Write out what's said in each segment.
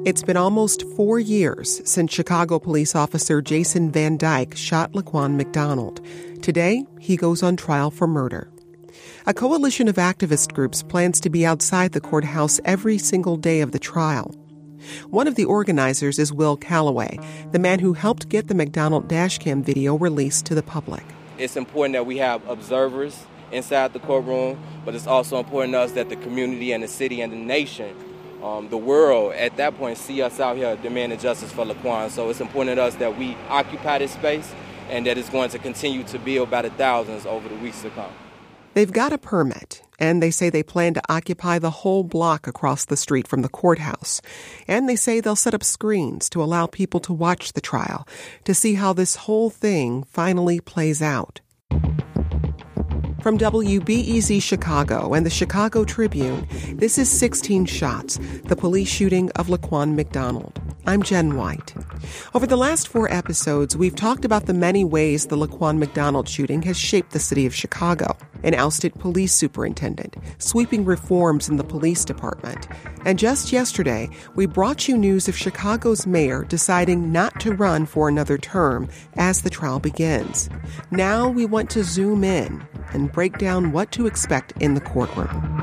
It's been almost 4 years since Chicago police officer Jason Van Dyke shot Laquan McDonald. Today, he goes on trial for murder. A coalition of activist groups plans to be outside the courthouse every single day of the trial. One of the organizers is Will Calloway, the man who helped get the McDonald dashcam video released to the public. It's important that we have observers inside the courtroom, but it's also important to us that the community and the city and the nation, the world, at that point, see us out here demanding justice for Laquan. So it's important to us that we occupy this space and that it's going to continue to build by the thousands over the weeks to come. They've got a permit, and they say they plan to occupy the whole block across the street from the courthouse. And they say they'll set up screens to allow people to watch the trial, to see how this whole thing finally plays out. From WBEZ Chicago and the Chicago Tribune, this is 16 Shots, the police shooting of Laquan McDonald. I'm Jen White. Over the last 4 episodes, we've talked about the many ways the Laquan McDonald shooting has shaped the city of Chicago. An ousted police superintendent, sweeping reforms in the police department. And just yesterday, we brought you news of Chicago's mayor deciding not to run for another term as the trial begins. Now we want to zoom in and break down what to expect in the courtroom.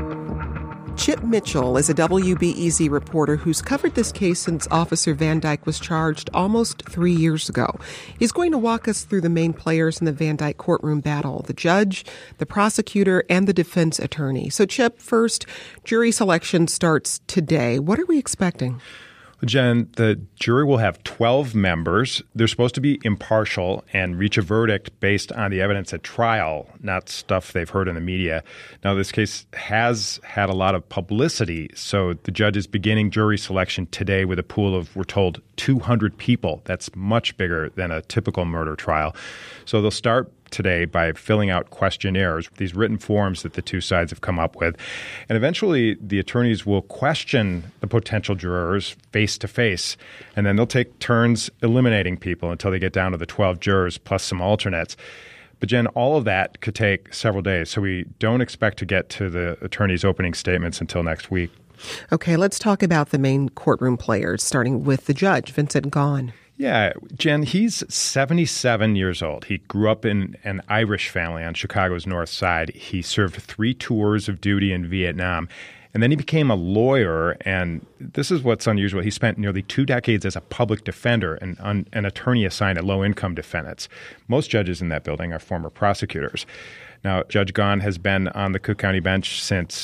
Chip Mitchell is a WBEZ reporter who's covered this case since Officer Van Dyke was charged almost 3 years ago. He's going to walk us through the main players in the Van Dyke courtroom battle, the judge, the prosecutor, and the defense attorney. So, Chip, first, jury selection starts today. What are we expecting? Jen, the jury will have 12 members. They're supposed to be impartial and reach a verdict based on the evidence at trial, not stuff they've heard in the media. Now, this case has had a lot of publicity, so the judge is beginning jury selection today with a pool of, we're told, 200 people. That's much bigger than a typical murder trial. So they'll start today by filling out questionnaires, these written forms that the two sides have come up with. And eventually, the attorneys will question the potential jurors face to face. And then they'll take turns eliminating people until they get down to the 12 jurors plus some alternates. But, Jen, all of that could take several days. So we don't expect to get to the attorneys' opening statements until next week. Okay, let's talk about the main courtroom players, starting with the judge, Vincent Gone. Yeah, Jen, he's 77 years old. He grew up in an Irish family on Chicago's North Side. He served 3 tours of duty in Vietnam. And then he became a lawyer, and this is what's unusual. He spent nearly 2 decades as a public defender and an attorney assigned to low-income defendants. Most judges in that building are former prosecutors. Now, Judge Gahn has been on the Cook County bench since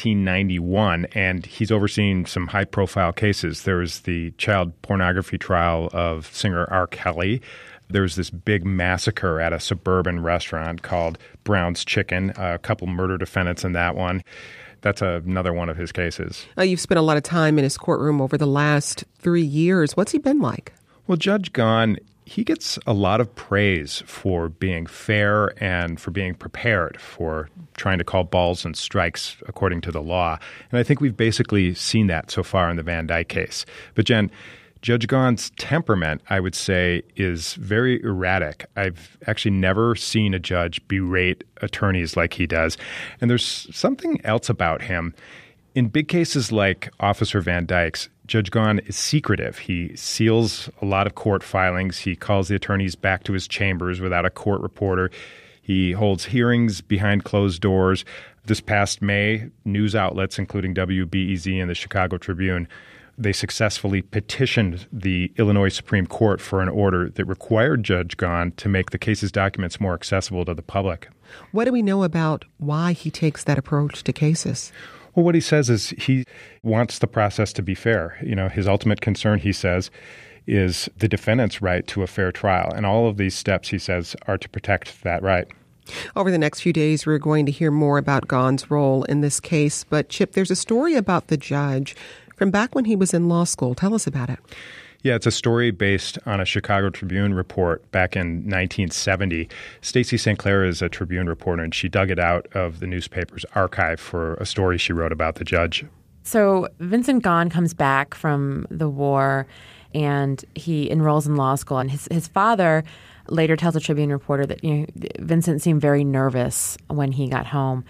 1991, and he's overseen some high-profile cases. There was the child pornography trial of singer R. Kelly. There was this big massacre at a suburban restaurant called Brown's Chicken, a couple murder defendants in that one. That's another one of his cases. You've spent a lot of time in his courtroom over the last 3 years. What's he been like? Well, Judge Gahn, he gets a lot of praise for being fair and for being prepared, for trying to call balls and strikes according to the law. And I think we've basically seen that so far in the Van Dyke case. But, Jen, Judge Gahn's temperament, I would say, is very erratic. I've actually never seen a judge berate attorneys like he does. And there's something else about him. In big cases like Officer Van Dyke's, Judge Gahn is secretive. He seals a lot of court filings. He calls the attorneys back to his chambers without a court reporter. He holds hearings behind closed doors. This past May, news outlets, including WBEZ and the Chicago Tribune, they successfully petitioned the Illinois Supreme Court for an order that required Judge Gahn to make the case's documents more accessible to the public. What do we know about why he takes that approach to cases? Well, what he says is he wants the process to be fair. You know, his ultimate concern, he says, is the defendant's right to a fair trial. And all of these steps, he says, are to protect that right. Over the next few days, we're going to hear more about Gahn's role in this case. But, Chip, there's a story about the judge from back when he was in law school. Tell us about it. Yeah, it's a story based on a Chicago Tribune report back in 1970. Stacey St. Clair is a Tribune reporter, and she dug it out of the newspaper's archive for a story she wrote about the judge. So Vincent Gahn comes back from the war, and he enrolls in law school. And his father later tells a Tribune reporter that Vincent seemed very nervous when he got home.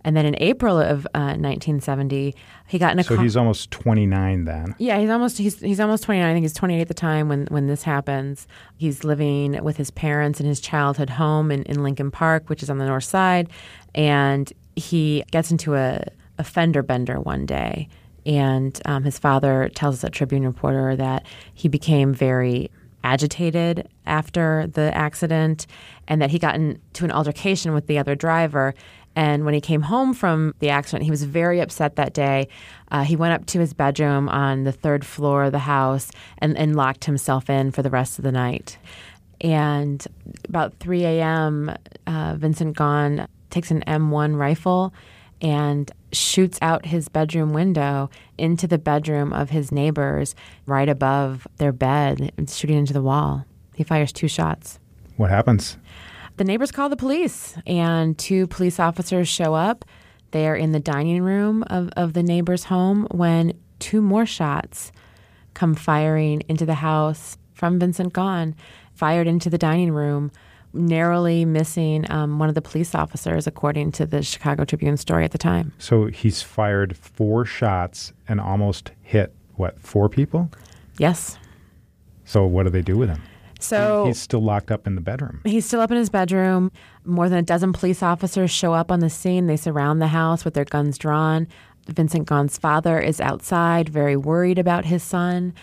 And then in April of 1970, he got in a So he's almost 29 then. Yeah, he's almost 29. I think he's 28 at the time when this happens. He's living with his parents in his childhood home in Lincoln Park, which is on the north side. And he gets into a fender bender one day. And his father tells a Tribune reporter that he became very agitated after the accident and that he got into an altercation with the other driver. And when he came home from the accident, he was very upset that day. He went up to his bedroom on the third floor of the house and locked himself in for the rest of the night. And about 3 a.m., Vincent Gone takes an M1 rifle and shoots out his bedroom window into the bedroom of his neighbors right above their bed, shooting into the wall. He fires 2 shots. What happens? The neighbors call the police, and 2 police officers show up. They are in the dining room of the neighbor's home when 2 more shots come firing into the house from Vincent Gone, fired into the dining room, narrowly missing one of the police officers, according to the Chicago Tribune story at the time. So he's fired 4 shots and almost hit, 4 people? Yes. So what do they do with him? So he's still locked up in the bedroom. He's still up in his bedroom. More than a dozen police officers show up on the scene. They surround the house with their guns drawn. Vincent Gone's father is outside, very worried about his son,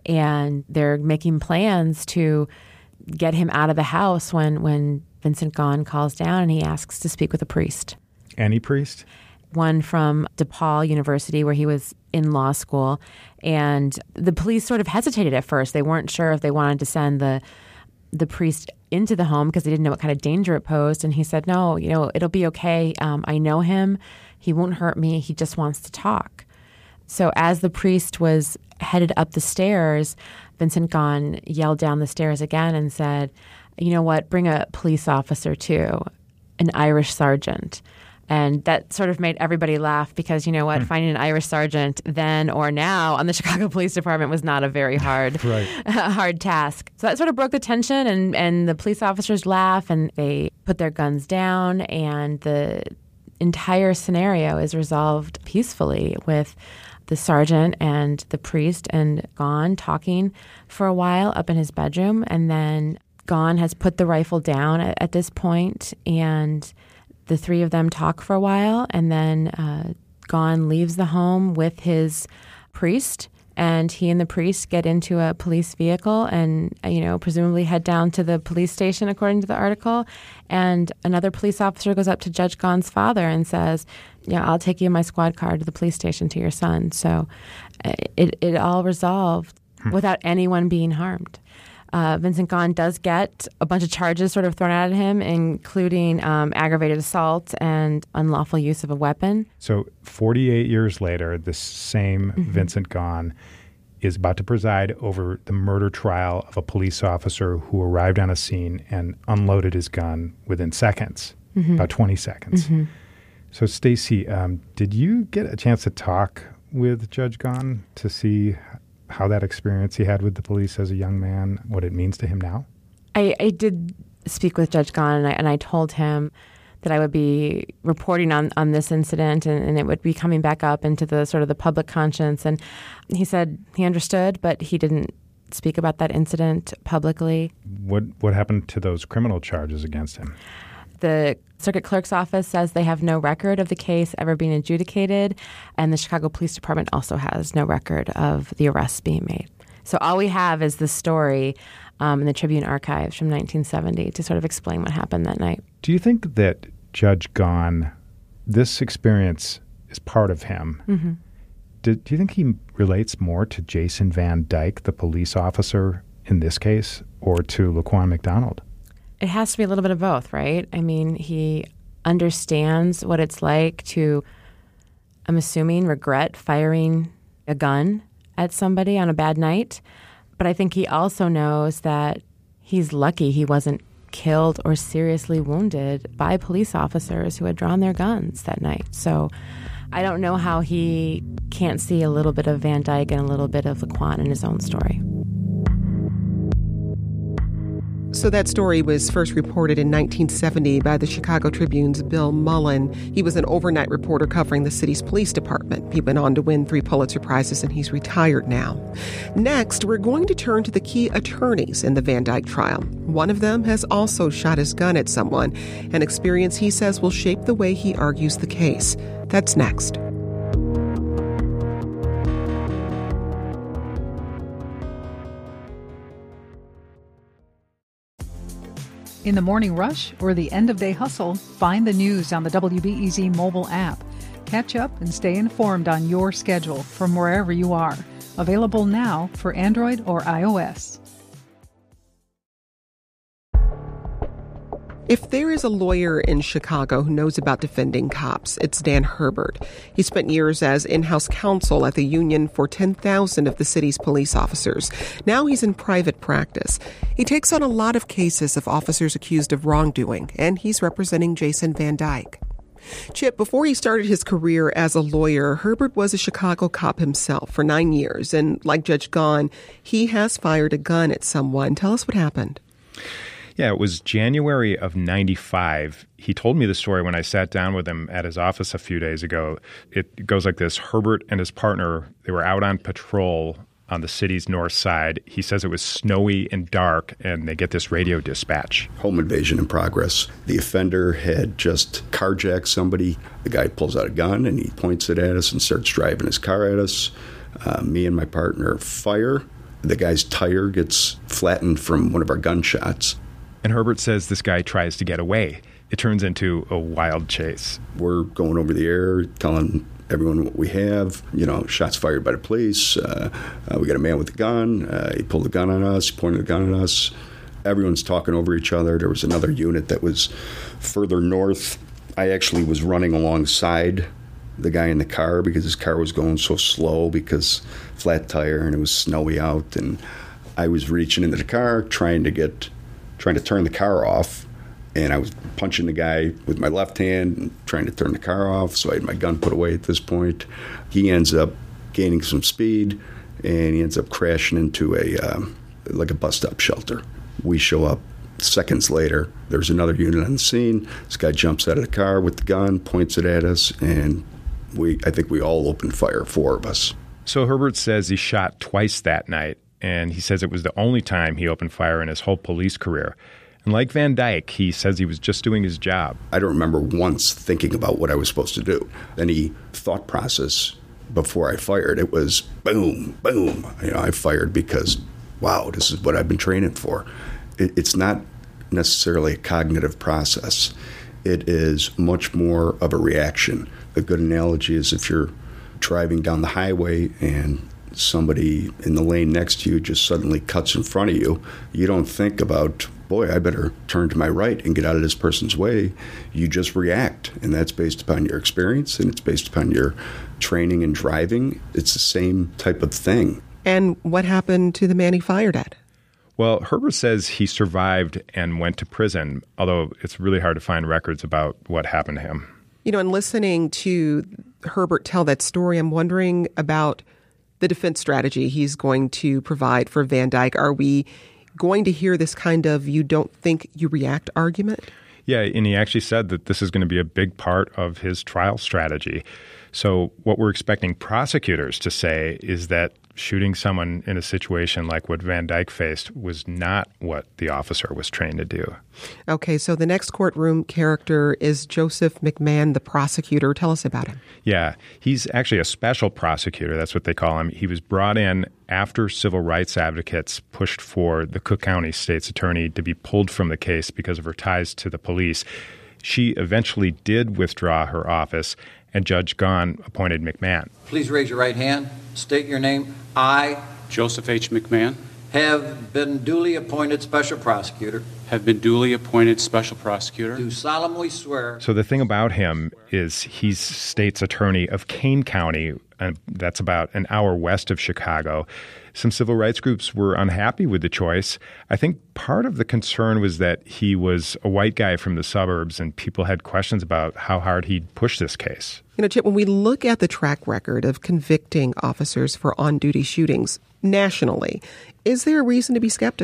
and they're making plans to get him out of the house when Vincent Gone calls down and he asks to speak with a priest. Any priest? One from DePaul University, where he was in law school. And the police sort of hesitated at first. They weren't sure if they wanted to send the priest into the home because they didn't know what kind of danger it posed. And he said, no, it'll be okay. I know him. He won't hurt me. He just wants to talk. So as the priest was headed up the stairs, Vincent Gone yelled down the stairs again and said, you know what, bring a police officer too, an Irish sergeant. And that sort of made everybody laugh because, you know what, finding an Irish sergeant then or now on the Chicago Police Department was not a very hard, hard task. So that sort of broke the tension, and the police officers laugh and they put their guns down, and the entire scenario is resolved peacefully with the sergeant and the priest and Gone talking for a while up in his bedroom. And then Gone has put the rifle down at this point, and the 3 of them talk for a while, and then Gone leaves the home with his priest, and he and the priest get into a police vehicle and, presumably head down to the police station, according to the article. And another police officer goes up to Judge Gone's father and says, I'll take you in my squad car to the police station to your son. So it all resolved without anyone being harmed. Vincent Gone does get a bunch of charges sort of thrown at him, including aggravated assault and unlawful use of a weapon. So 48 years later, this same Vincent Gone is about to preside over the murder trial of a police officer who arrived on a scene and unloaded his gun within seconds, about 20 seconds. So, Stacey, did you get a chance to talk with Judge Gone to see how that experience he had with the police as a young man, what it means to him now? I did speak with Judge Gone, and I told him that I would be reporting on this incident, and it would be coming back up into the sort of the public conscience. And he said he understood, but he didn't speak about that incident publicly. What happened to those criminal charges against him? The circuit clerk's office says they have no record of the case ever being adjudicated, and the Chicago Police Department also has no record of the arrests being made. So all we have is the story in the Tribune archives from 1970 to sort of explain what happened that night. Do you think that Judge Gone, this experience is part of him? Do you think he relates more to Jason Van Dyke, the police officer in this case, or to Laquan McDonald? It has to be a little bit of both, right? I mean, he understands what it's like to, I'm assuming, regret firing a gun at somebody on a bad night. But I think he also knows that he's lucky he wasn't killed or seriously wounded by police officers who had drawn their guns that night. So I don't know how he can't see a little bit of Van Dyke and a little bit of Laquan in his own story. So So that story was first reported in 1970 by the Chicago Tribune's Bill Mullen. He was an overnight reporter covering the city's police department. He went on to win 3 Pulitzer Prizes, and he's retired now. Next, we're going to turn to the key attorneys in the Van Dyke trial. One of them has also shot his gun at someone, an experience he says will shape the way he argues the case. That's next. In the morning rush or the end-of-day hustle, find the news on the WBEZ mobile app. Catch up and stay informed on your schedule from wherever you are. Available now for Android or iOS. If there is a lawyer in Chicago who knows about defending cops, it's Dan Herbert. He spent years as in-house counsel at the union for 10,000 of the city's police officers. Now he's in private practice. He takes on a lot of cases of officers accused of wrongdoing, and he's representing Jason Van Dyke. Chip, before he started his career as a lawyer, Herbert was a Chicago cop himself for 9 years, and like Judge Gahn, he has fired a gun at someone. Tell us what happened. Yeah, it was January of 95. He told me the story when I sat down with him at his office a few days ago. It goes like this. Herbert and his partner, they were out on patrol on the city's north side. He says it was snowy and dark, and they get this radio dispatch. Home invasion in progress. The offender had just carjacked somebody. The guy pulls out a gun, and he points it at us and starts driving his car at us. Me and my partner fire. The guy's tire gets flattened from one of our gunshots. And Herbert says this guy tries to get away. It turns into a wild chase. We're going over the air, telling everyone what we have. Shots fired by the police. We got a man with a gun. He pulled a gun on us, pointed a gun at us. Everyone's talking over each other. There was another unit that was further north. I actually was running alongside the guy in the car because his car was going so slow because flat tire and it was snowy out. And I was reaching into the car, trying to turn the car off, and I was punching the guy with my left hand and trying to turn the car off, so I had my gun put away at this point. He ends up gaining some speed, and he ends up crashing into a bus stop shelter. We show up seconds later. There's another unit on the scene. This guy jumps out of the car with the gun, points it at us, and I think we all opened fire, 4 of us. So Herbert says he shot twice that night, and he says it was the only time he opened fire in his whole police career. And like Van Dyke, he says he was just doing his job. I don't remember once thinking about what I was supposed to do. Any thought process before I fired, it was boom, boom. I fired because, wow, this is what I've been training for. It's not necessarily a cognitive process. It is much more of a reaction. A good analogy is if you're driving down the highway and somebody in the lane next to you just suddenly cuts in front of you, you don't think about, boy, I better turn to my right and get out of this person's way. You just react, and that's based upon your experience, and it's based upon your training and driving. It's the same type of thing. And what happened to the man he fired at? Well, Herbert says he survived and went to prison, although it's really hard to find records about what happened to him. In listening to Herbert tell that story, I'm wondering about the defense strategy he's going to provide for Van Dyke. Are we going to hear this kind of you don't think, you react argument? Yeah, and he actually said that this is going to be a big part of his trial strategy. So what we're expecting prosecutors to say is that shooting someone in a situation like what Van Dyke faced was not what the officer was trained to do. Okay, so the next courtroom character is Joseph McMahon, the prosecutor. Tell us about him. Yeah, he's actually a special prosecutor. That's what they call him. He was brought in after civil rights advocates pushed for the Cook County state's attorney to be pulled from the case because of her ties to the police. She eventually did withdraw her office, and Judge Gahn appointed McMahon. Please raise your right hand. State your name. I, Joseph H. McMahon, have been duly appointed special prosecutor. Do solemnly swear. So the thing about him is he's state's attorney of Kane County, and that's about an hour west of Chicago. Some civil rights groups were unhappy with the choice. I think part of the concern was that he was a white guy from the suburbs, and people had questions about how hard he'd push this case. Chip, when we look at the track record of convicting officers for on-duty shootings nationally, is there a reason to be skeptical?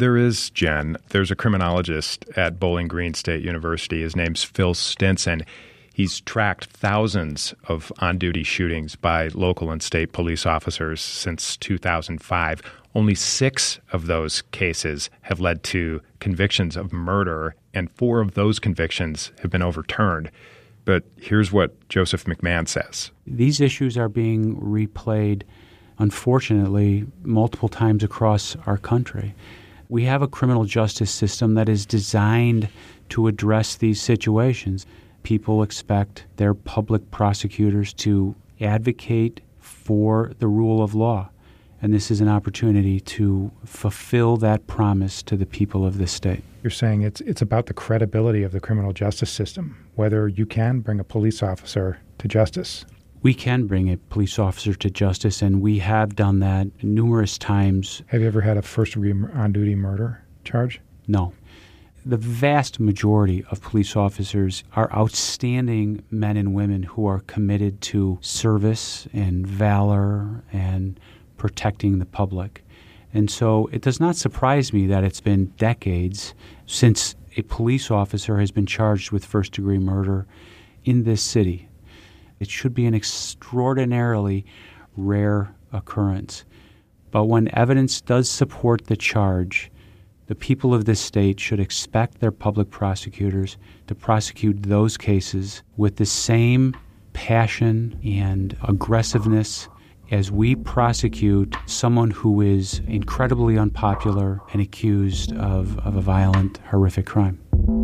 There is, Jen. There's a criminologist at Bowling Green State University. His name's Phil Stinson. He's tracked thousands of on-duty shootings by local and state police officers since 2005. Only 6 of those cases have led to convictions of murder, and 4 of those convictions have been overturned. But here's what Joseph McMahon says. These issues are being replayed, unfortunately, multiple times across our country. We have a criminal justice system that is designed to address these situations. People expect their public prosecutors to advocate for the rule of law. And this is an opportunity to fulfill that promise to the people of this state. You're saying it's about the credibility of the criminal justice system, whether you can bring a police officer to justice. We can bring a police officer to justice, and we have done that numerous times. Have you ever had a first-degree on-duty murder charge? No. The vast majority of police officers are outstanding men and women who are committed to service and valor and protecting the public. And so it does not surprise me that it's been decades since a police officer has been charged with first-degree murder in this city. It should be an extraordinarily rare occurrence. But when evidence does support the charge, the people of this state should expect their public prosecutors to prosecute those cases with the same passion and aggressiveness as we prosecute someone who is incredibly unpopular and accused of a violent, horrific crime.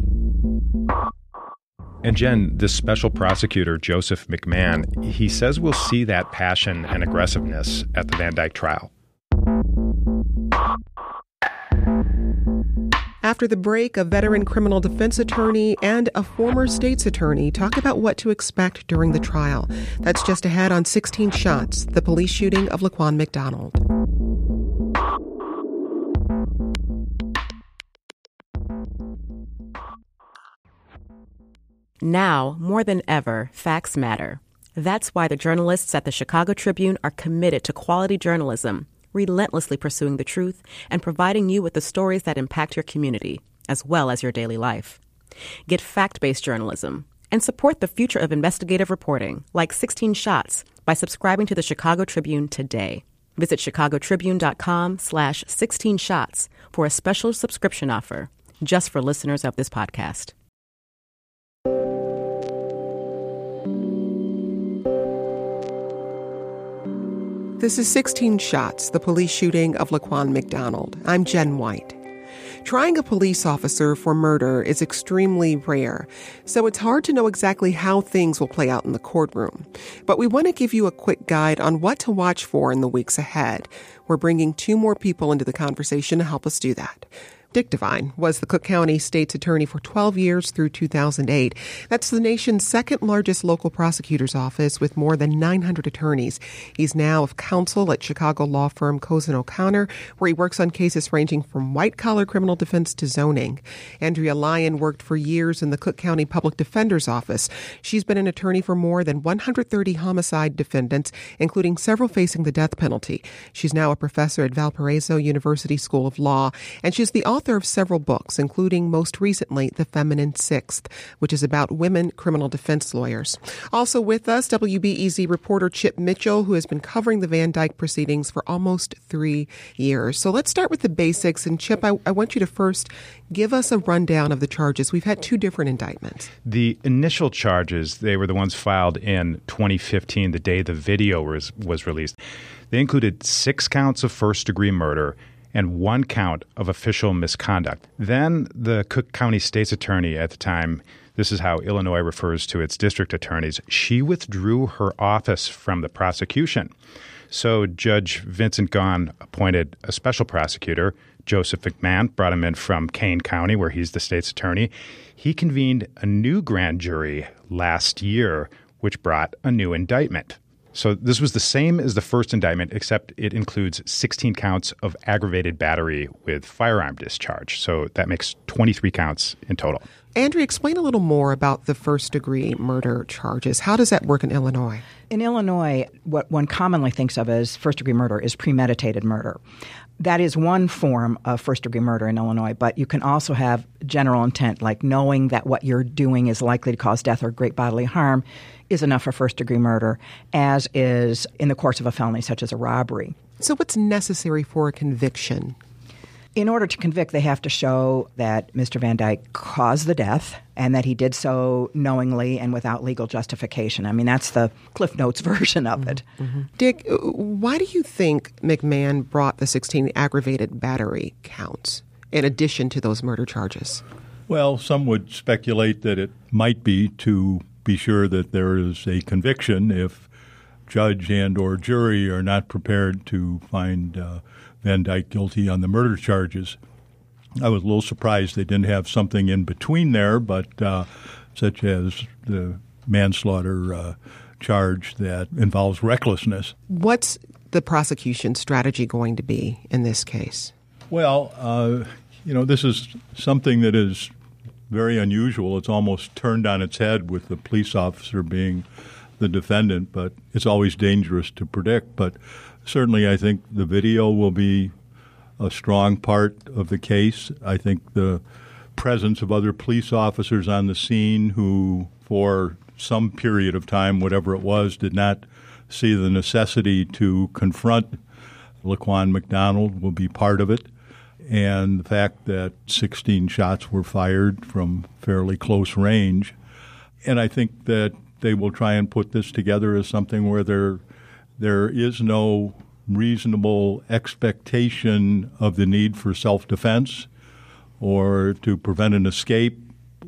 And Jen, this special prosecutor, Joseph McMahon, he says we'll see that passion and aggressiveness at the Van Dyke trial. After the break, a veteran criminal defense attorney and a former state's attorney talk about what to expect during the trial. That's just ahead on 16 Shots, the police shooting of Laquan McDonald. Now, more than ever, facts matter. That's why the journalists at the Chicago Tribune are committed to quality journalism, relentlessly pursuing the truth and providing you with the stories that impact your community, as well as your daily life. Get fact-based journalism and support the future of investigative reporting, like 16 Shots, by subscribing to the Chicago Tribune today. Visit chicagotribune.com/16shots for a special subscription offer, just for listeners of this podcast. This is 16 Shots, the police shooting of Laquan McDonald. I'm Jen White. Trying a police officer for murder is extremely rare, so it's hard to know exactly how things will play out in the courtroom. But we want to give you a quick guide on what to watch for in the weeks ahead. We're bringing 2 more people into the conversation to help us do that. Dick Devine was the Cook County State's attorney for 12 years through 2008. That's the nation's second largest local prosecutor's office with more than 900 attorneys. He's now of counsel at Chicago law firm Cozen O'Connor, where he works on cases ranging from white-collar criminal defense to zoning. Andrea Lyon worked for years in the Cook County Public Defender's Office. She's been an attorney for more than 130 homicide defendants, including several facing the death penalty. She's now a professor at Valparaiso University School of Law, and she's the author of several books, including most recently The Feminine Sixth, which is about women criminal defense lawyers. Also with us, WBEZ reporter Chip Mitchell, who has been covering the Van Dyke proceedings for almost 3 years. So let's start with the basics. And Chip, I want you to first give us a rundown of the charges. We've had 2 different indictments. The initial charges, they were the ones filed in 2015, the day the video was released. They included 6 counts of first-degree murder and 1 count of official misconduct. Then the Cook County State's attorney at the time, this is how Illinois refers to its district attorneys, she withdrew her office from the prosecution. So Judge Vincent Gahn appointed a special prosecutor, Joseph McMahon, brought him in from Kane County, where he's the state's attorney. He convened a new grand jury last year, which brought a new indictment. So this was the same as the first indictment, except it includes 16 counts of aggravated battery with firearm discharge. So that makes 23 counts in total. Andrea, explain a little more about the first-degree murder charges. How does that work in Illinois? In Illinois, what one commonly thinks of as first-degree murder is premeditated murder. That is one form of first-degree murder in Illinois, but you can also have general intent, like knowing that what you're doing is likely to cause death or great bodily harm is enough for first-degree murder, as is in the course of a felony such as a robbery. So what's necessary for a conviction? In order to convict, they have to show that Mr. Van Dyke caused the death and that he did so knowingly and without legal justification. I mean, that's the Cliff Notes version of it. Mm-hmm. Dick, why do you think McMahon brought the 16 aggravated battery counts in addition to those murder charges? Well, some would speculate that it might be to be sure that there is a conviction if judge and or jury are not prepared to find Van Dyke guilty on the murder charges. I was a little surprised they didn't have something in between there, but such as the manslaughter charge that involves recklessness. What's the prosecution strategy going to be in this case? Well, this is something that is very unusual. It's almost turned on its head with the police officer being the defendant, but it's always dangerous to predict. But certainly I think the video will be a strong part of the case. I think the presence of other police officers on the scene who, for some period of time, whatever it was, did not see the necessity to confront Laquan McDonald will be part of it. And the fact that 16 shots were fired from fairly close range. And I think that they will try and put this together as something where there is no reasonable expectation of the need for self-defense or to prevent an escape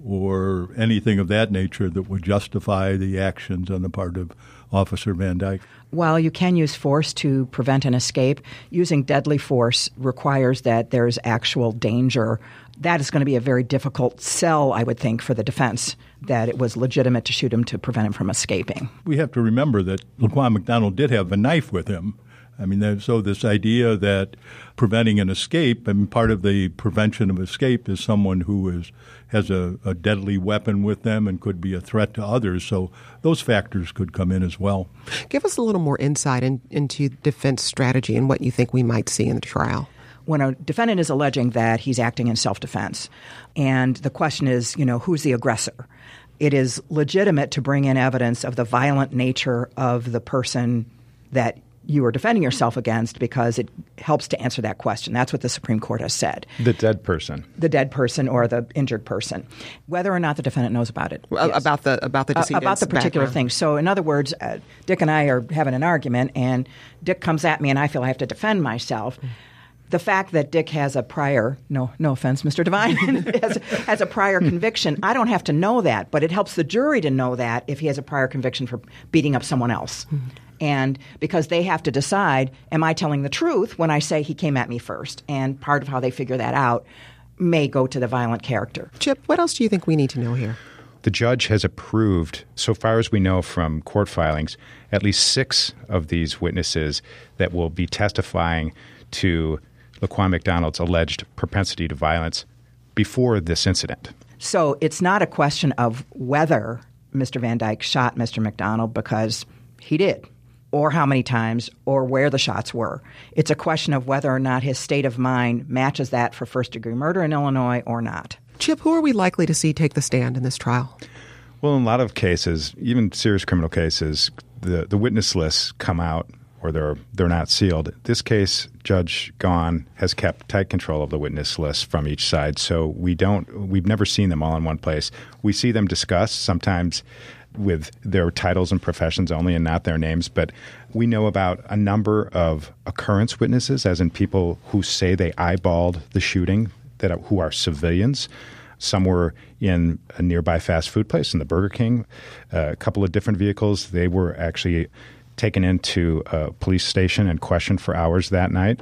or anything of that nature that would justify the actions on the part of Officer Van Dyke. While you can use force to prevent an escape, using deadly force requires that there's actual danger. That is going to be a very difficult sell, I would think, for the defense, that it was legitimate to shoot him to prevent him from escaping. We have to remember that Laquan McDonald did have a knife with him. I mean, so this idea that preventing an escape, I mean, part of the prevention of escape is someone who has a deadly weapon with them and could be a threat to others. So those factors could come in as well. Give us a little more insight into defense strategy and what you think we might see in the trial. When a defendant is alleging that he's acting in self-defense, and the question is, who's the aggressor? It is legitimate to bring in evidence of the violent nature of the person that you are defending yourself against because it helps to answer that question. That's what the Supreme Court has said. The dead person. The dead person or the injured person. Whether or not the defendant knows about it. Yes. About the decedent's about the particular background. thing. So in other words, Dick and I are having an argument and Dick comes at me and I feel I have to defend myself. The fact that Dick has a prior, no offense, Mr. Devine, has a prior conviction, I don't have to know that, but it helps the jury to know that if he has a prior conviction for beating up someone else. Mm-hmm. And because they have to decide, am I telling the truth when I say he came at me first? And part of how they figure that out may go to the violent character. Chip, what else do you think we need to know here? The judge has approved, so far as we know from court filings, at least 6 of these witnesses that will be testifying to Laquan McDonald's alleged propensity to violence before this incident. So it's not a question of whether Mr. Van Dyke shot Mr. McDonald, because he did, or how many times, or where the shots were. It's a question of whether or not his state of mind matches that for first-degree murder in Illinois or not. Chip, who are we likely to see take the stand in this trial? Well, in a lot of cases, even serious criminal cases, the witness lists come out or they're not sealed. This case, Judge Gaughan has kept tight control of the witness list from each side, so we've never seen them all in one place. We see them discussed sometimes with their titles and professions only and not their names, but we know about a number of occurrence witnesses, as in people who say they eyeballed the shooting, who are civilians. Some were in a nearby fast food place, in the Burger King. A couple of different vehicles. They were actually taken into a police station and questioned for hours that night.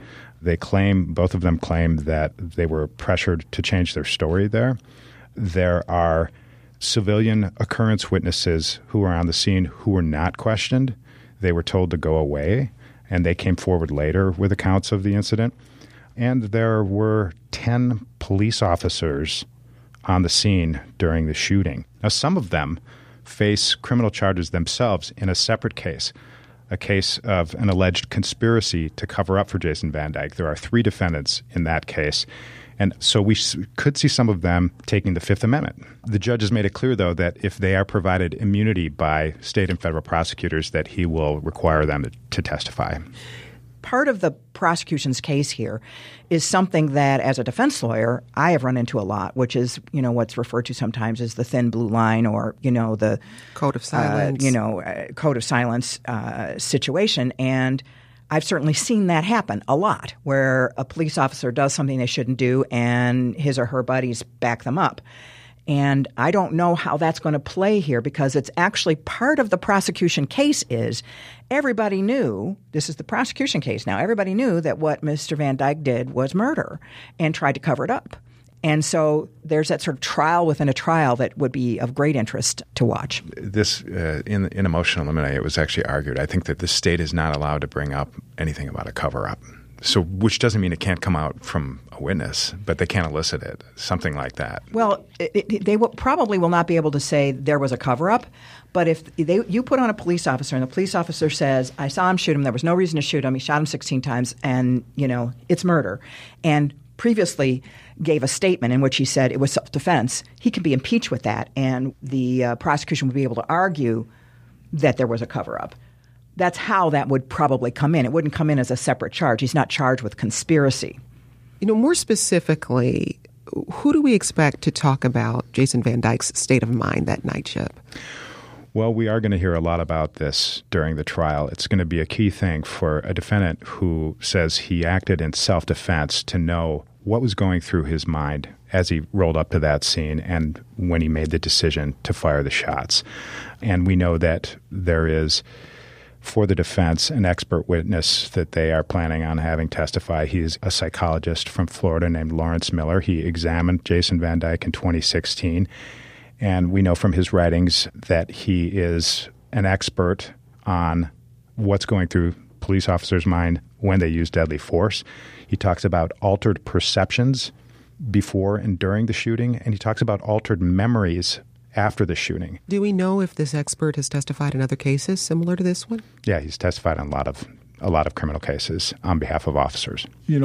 Both of them claim that they were pressured to change their story there. There are civilian occurrence witnesses who were on the scene who were not questioned. They were told to go away, and they came forward later with accounts of the incident. And there were 10 police officers on the scene during the shooting. Now, some of them face criminal charges themselves in a separate case, a case of an alleged conspiracy to cover up for Jason Van Dyke. There are 3 defendants in that case. And so we could see some of them taking the Fifth Amendment. The judge has made it clear, though, that if they are provided immunity by state and federal prosecutors, that he will require them to testify. Part of the prosecution's case here is something that, as a defense lawyer, I have run into a lot, which is, what's referred to sometimes as the thin blue line, or, the code of silence, code of silence situation. And I've certainly seen that happen a lot, where a police officer does something they shouldn't do and his or her buddies back them up. And I don't know how that's going to play here, because it's actually part of the prosecution case is everybody knew – this is the prosecution case now – everybody knew that what Mr. Van Dyke did was murder and tried to cover it up. And so there's that sort of trial within a trial that would be of great interest to watch. This, in a motion in limine, it was actually argued, I think, that the state is not allowed to bring up anything about a cover-up. So, which doesn't mean it can't come out from a witness, but they can't elicit it, something like that. Well, they probably will not be able to say there was a cover-up, but if you put on a police officer and the police officer says, I saw him shoot him, there was no reason to shoot him, he shot him 16 times, and, it's murder, and previously gave a statement in which he said it was self-defense, he can be impeached with that, and the prosecution would be able to argue that there was a cover-up. That's how that would probably come in. It wouldn't come in as a separate charge. He's not charged with conspiracy. More specifically, who do we expect to talk about Jason Van Dyke's state of mind that night, Chip? Well, we are going to hear a lot about this during the trial. It's going to be a key thing for a defendant who says he acted in self-defense to know what was going through his mind as he rolled up to that scene and when he made the decision to fire the shots. And we know that there is, for the defense, an expert witness that they are planning on having testify. He's a psychologist from Florida named Lawrence Miller. He examined Jason Van Dyke in 2016. And we know from his writings that he is an expert on what's going through police officers' mind when they use deadly force. He talks about altered perceptions before and during the shooting, and he talks about altered memories after the shooting. Do we know if this expert has testified in other cases similar to this one? Yeah, he's testified on a lot of criminal cases on behalf of officers.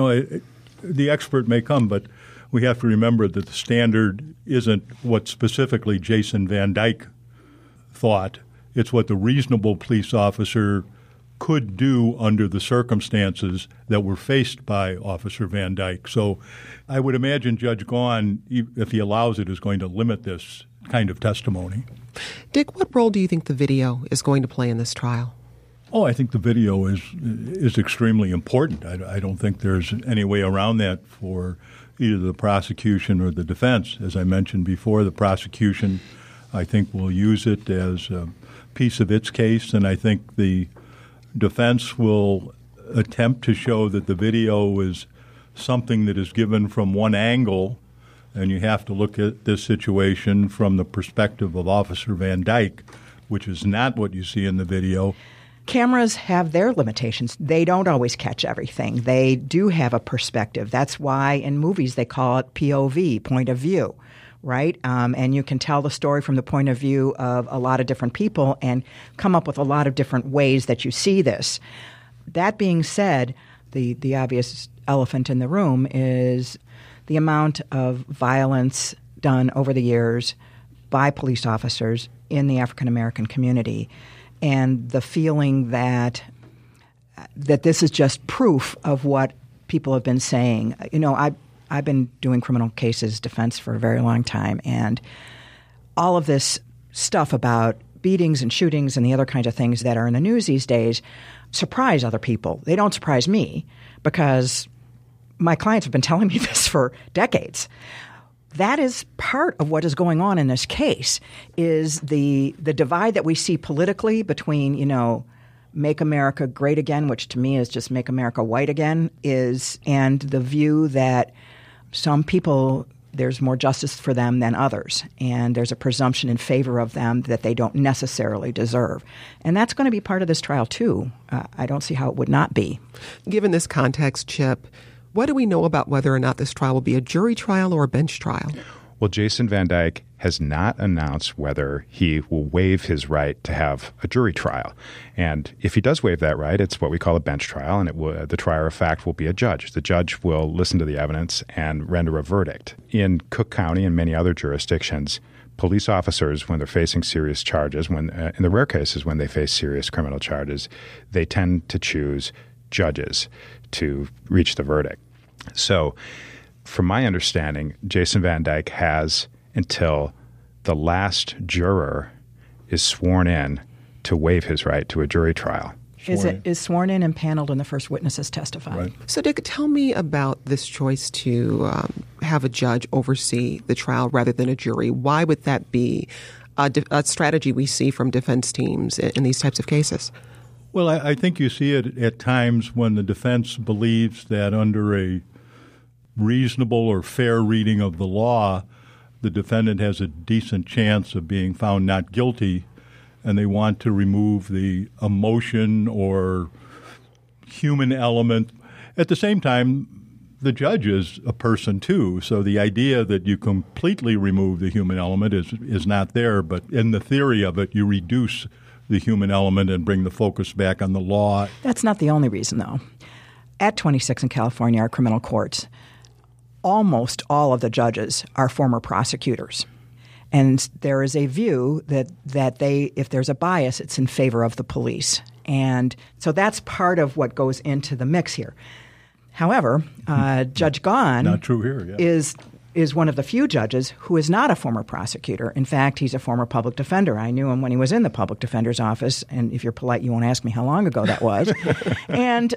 The expert may come, but we have to remember that the standard isn't what specifically Jason Van Dyke thought. It's what the reasonable police officer could do under the circumstances that were faced by Officer Van Dyke. So I would imagine Judge Gaughan, if he allows it, is going to limit this kind of testimony. Dick, what role do you think the video is going to play in this trial? Oh, I think the video is extremely important. I don't think there's any way around that for either the prosecution or the defense. As I mentioned before, the prosecution, I think, will use it as a piece of its case, and I think the defense will attempt to show that the video is something that is given from one angle, and you have to look at this situation from the perspective of Officer Van Dyke, which is not what you see in the video. Cameras have their limitations. They don't always catch everything. They do have a perspective. That's why in movies they call it POV, point of view, right? And you can tell the story from the point of view of a lot of different people and come up with a lot of different ways that you see this. That being said, the obvious elephant in the room is the amount of violence done over the years by police officers in the African American community, and the feeling that this is just proof of what people have been saying. I've been doing criminal cases defense for a very long time, and all of this stuff about beatings and shootings and the other kinds of things that are in the news these days surprise other people. They don't surprise me because my clients have been telling me this for decades. That is part of what is going on in this case, is the divide that we see politically between, make America great again, which to me is just make America white again, and the view that some people, there's more justice for them than others, and there's a presumption in favor of them that they don't necessarily deserve. And that's going to be part of this trial, too. I don't see how it would not be. Given this context, Chip, what do we know about whether or not this trial will be a jury trial or a bench trial? Well, Jason Van Dyke has not announced whether he will waive his right to have a jury trial. And if he does waive that right, it's what we call a bench trial, and the trier of fact will be a judge. The judge will listen to the evidence and render a verdict. In Cook County and many other jurisdictions, police officers, when they're facing serious charges, in the rare cases when they face serious criminal charges, they tend to choose judges to reach the verdict. So, from my understanding, Jason Van Dyke has until the last juror is sworn in to waive his right to a jury trial. Is sworn in and paneled and the first witnesses testify. Right. So, Dick, tell me about this choice to have a judge oversee the trial rather than a jury. Why would that be a strategy we see from defense teams in these types of cases? Well, I think you see it at times when the defense believes that under a reasonable or fair reading of the law, the defendant has a decent chance of being found not guilty, and they want to remove the emotion or human element. At the same time, the judge is a person too, so the idea that you completely remove the human element is not there, but in the theory of it, you reduce the human element and bring the focus back on the law. That's not the only reason, though. At 26 in California, our criminal courts, almost all of the judges are former prosecutors. And there is a view that they, if there's a bias, it's in favor of the police. And so that's part of what goes into the mix here. However, Judge Gahn not true here, yeah. is one of the few judges who is not a former prosecutor. In fact, he's a former public defender. I knew him when he was in the public defender's office, and if you're polite, you won't ask me how long ago that was. And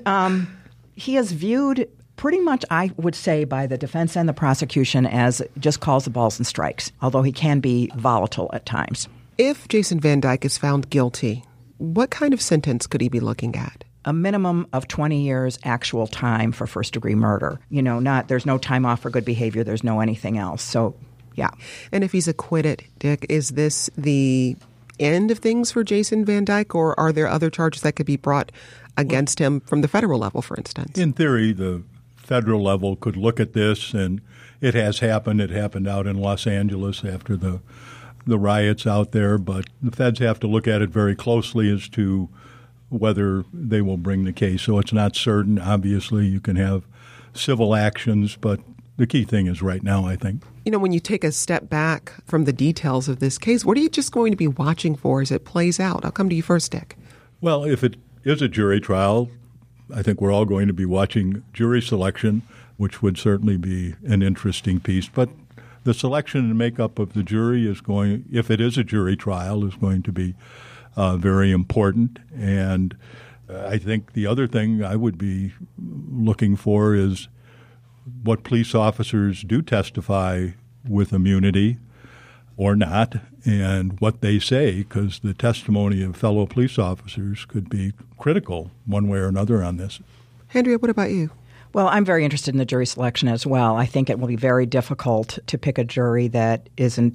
he is viewed pretty much, I would say, by the defense and the prosecution as just calls the balls and strikes, although he can be volatile at times. If Jason Van Dyke is found guilty, what kind of sentence could he be looking at? A minimum of 20 years actual time for first-degree murder. There's no time off for good behavior. There's no anything else. So, yeah. And if he's acquitted, Dick, is this the end of things for Jason Van Dyke, or are there other charges that could be brought against him from the federal level, for instance? In theory, the federal level could look at this, and it has happened. It happened out in Los Angeles after the riots out there, but the feds have to look at it very closely as to whether they will bring the case. So it's not certain. Obviously, you can have civil actions, but the key thing is right now, I think. When you take a step back from the details of this case, what are you just going to be watching for as it plays out? I'll come to you first, Dick. Well, if it is a jury trial, I think we're all going to be watching jury selection, which would certainly be an interesting piece. But the selection and makeup of the jury is going, if it is a jury trial, is going to be very important. And I think the other thing I would be looking for is what police officers do testify with immunity or not, and what they say, because the testimony of fellow police officers could be critical one way or another on this. Andrea, what about you? Well, I'm very interested in the jury selection as well. I think it will be very difficult to pick a jury that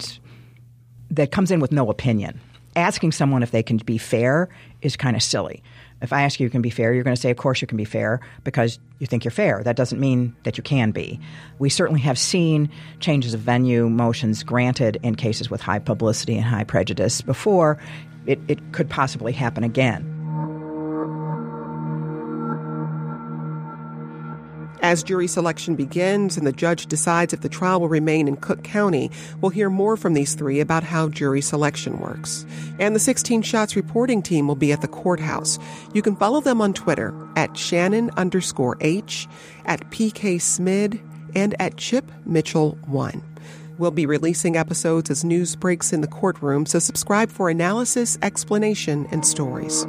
comes in with no opinion. Asking someone if they can be fair is kind of silly. If I ask you can be fair, you're going to say, of course you can be fair, because you think you're fair. That doesn't mean that you can be. We certainly have seen changes of venue motions granted in cases with high publicity and high prejudice before. It could possibly happen again. As jury selection begins and the judge decides if the trial will remain in Cook County, we'll hear more from these three about how jury selection works. And the 16 Shots reporting team will be at the courthouse. You can follow them on Twitter at Shannon_H, at PK Smid, and at Chip Mitchell1. We'll be releasing episodes as news breaks in the courtroom, so subscribe for analysis, explanation, and stories.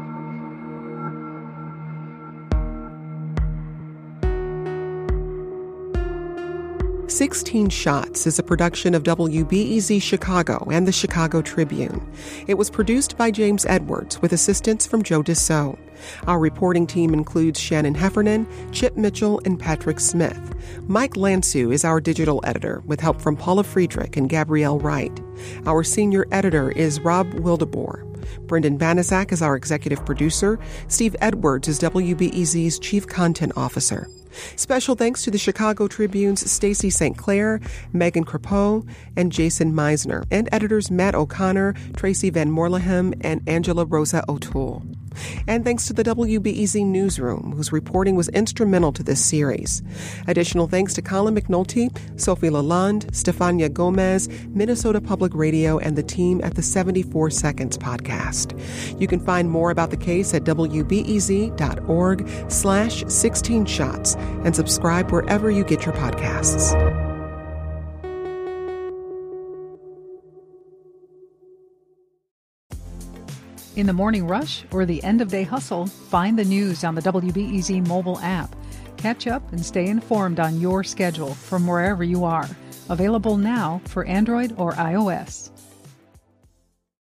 16 Shots is a production of WBEZ Chicago and the Chicago Tribune. It was produced by James Edwards with assistance from Joe Dussault. Our reporting team includes Shannon Heffernan, Chip Mitchell, and Patrick Smith. Mike Lansu is our digital editor with help from Paula Friedrich and Gabrielle Wright. Our senior editor is Rob Wildeboer. Brendan Banaszak is our executive producer. Steve Edwards is WBEZ's chief content officer. Special thanks to the Chicago Tribune's Stacey St. Clair, Megan Crepeau, and Jason Meisner, and editors Matt O'Connor, Tracy Van Morlehem, and Angela Rosa O'Toole. And thanks to the WBEZ Newsroom, whose reporting was instrumental to this series. Additional thanks to Colin McNulty, Sophie Lalonde, Stefania Gomez, Minnesota Public Radio, and the team at the 74 Seconds podcast. You can find more about the case at wbez.org/16shots and subscribe wherever you get your podcasts. In the morning rush or the end-of-day hustle, find the news on the WBEZ mobile app. Catch up and stay informed on your schedule from wherever you are. Available now for Android or iOS.